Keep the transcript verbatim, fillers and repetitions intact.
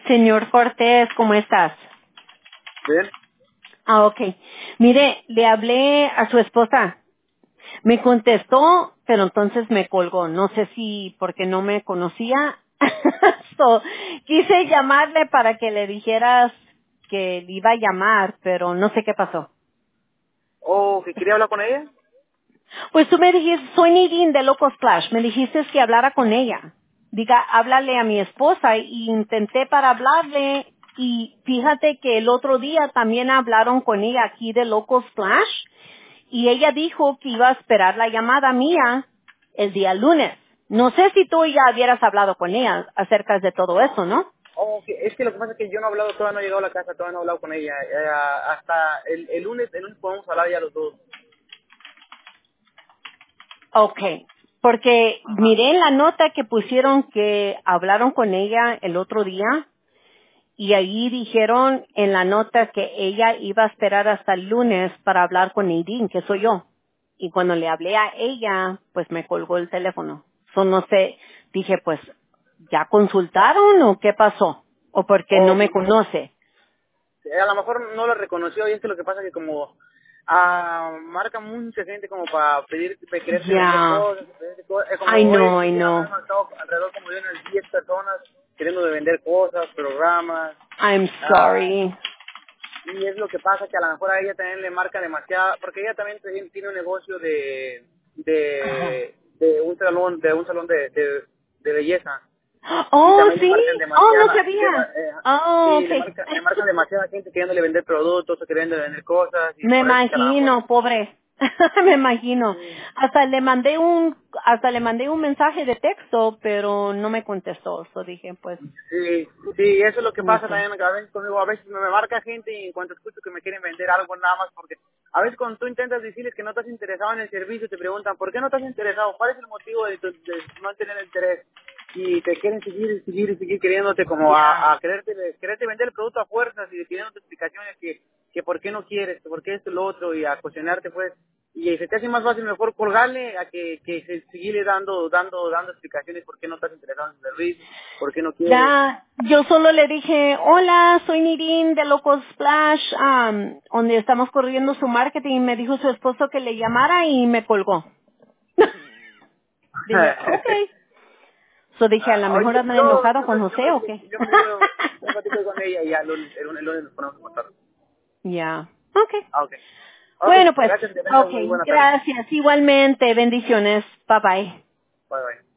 Señor Cortés, ¿cómo estás? Bien. Ah, ok. Mire, le hablé a su esposa. Me contestó, pero entonces me colgó. No sé si porque no me conocía. So, quise llamarle para que le dijeras que le iba a llamar, pero no sé qué pasó. Oh, ¿que quería hablar con ella? Pues tú me dijiste, soy Nidin de Loco Splash. Me dijiste que hablara con ella. Diga, háblale a mi esposa y intenté para hablarle y fíjate que el otro día también hablaron con ella aquí de Loco Splash y ella dijo que iba a esperar la llamada mía el día lunes. No sé si tú ya hubieras hablado con ella acerca de todo eso, ¿no? Oh, que- es que lo que pasa es que yo no he hablado, todavía no he llegado a la casa, todavía no he hablado con ella. Eh, hasta el, el lunes, el lunes podemos hablar ya los dos. Okay, porque Ajá. miré en la nota que pusieron que hablaron con ella el otro día y ahí dijeron en la nota que ella iba a esperar hasta el lunes para hablar con Nadine, que soy yo. Y cuando le hablé a ella, pues me colgó el teléfono. So, no sé, dije, pues, ¿ya consultaron o qué pasó? O porque no Oh, me conoce. a lo mejor no lo reconoció y es que lo que pasa es que como ah, marca mucha gente como para pedir, para quererte vender Ya, cosas, pedirte cosas. Eh, como I hoy know, este I día me know. han marcado alrededor como de unas diez personas queriendo de vender cosas, programas. I'm ah, sorry. Y es lo que pasa que a lo mejor a ella también le marca demasiada, porque ella también tiene tiene un negocio de Ajá. de, de un salón de un salón de, de, de belleza y Oh, también le sí. marcan Oh, no demasiada, le, ma- sabía. eh, Oh, sí, le okay. marca, le marcan demasiada gente queriéndole vender productos o queriéndole vender cosas y Me por eso es que a lo mejor imagino, pobre. Me imagino. sí, Hasta le mandé un, hasta le mandé un mensaje de texto, pero no me contestó. So dije, pues, sí, sí, eso es lo que pasa okay. también a veces conmigo, a veces me marca gente y en cuanto escucho que me quieren vender algo nada más porque a veces cuando tú intentas decirles que no estás interesado en el servicio te preguntan ¿por qué no estás interesado? ¿Cuál es el motivo de, tu- de no tener interés? Y te quieren seguir y seguir y seguir queriéndote como a, Ya. a quererte, quererte vender el producto a fuerzas y pidiéndote explicaciones que, que por qué no quieres, que por qué esto y lo otro y a cuestionarte pues y se te hace más fácil mejor colgarle a que, que se- seguirle dando, dando, dando explicaciones por qué no estás interesado en el servicio, por qué no quieres. Ya, yo solo le dije, hola, soy Nirin de Locos Splash, um, donde estamos corriendo su marketing. Me dijo su esposo que le llamara y me colgó. Dije, okay. So dije, a lo Ah, mejor yo, andan yo, enojado yo, con me- yo, José o me- qué. yo, me digo, yo platico con ella y ya el lunes, el lunes, el lunes nos ponemos en contacto. Ya, okay. Ah, ok. Ok, Bueno, pues, gracias, que tengas muy okay, buena tarde. gracias. Igualmente, bendiciones. Bye bye. Bye, bye.